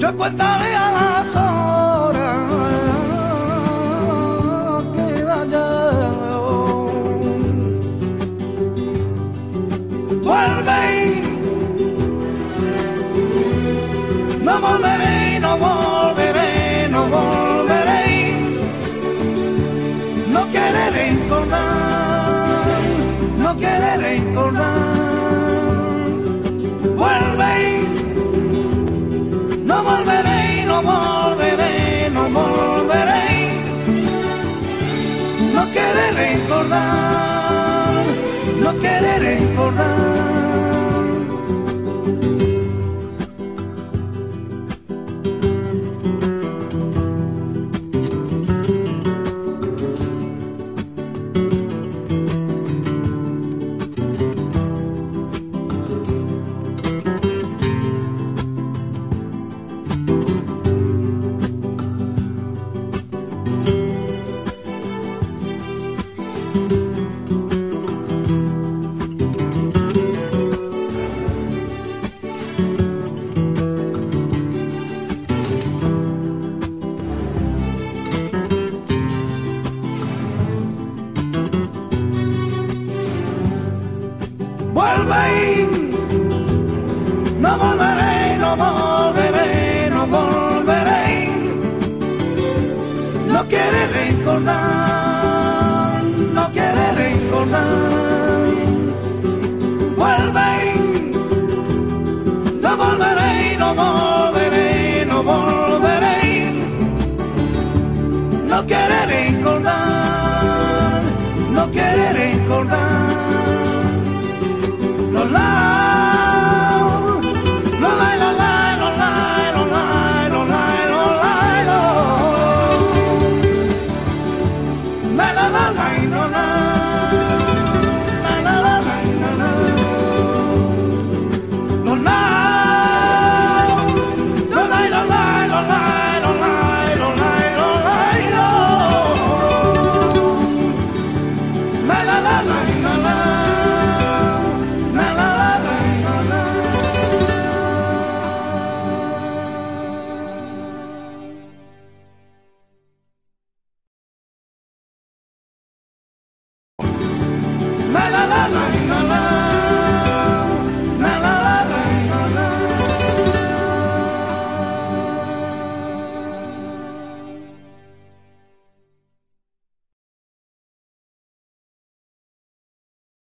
Yo contaré a las horas que da ya. Vuelve, no volveré, no volveré, no volveré. No quiere recordar, no quiere recordar. Vuelve, no volveré, no volveré, no volveré. No quiere recordar, no quiere recordar. Vuelve, no volveré, no volveré, no volveré. No quiere recordar, no quiere recordar. Vuelve, no volveré, no volveré, no volveré.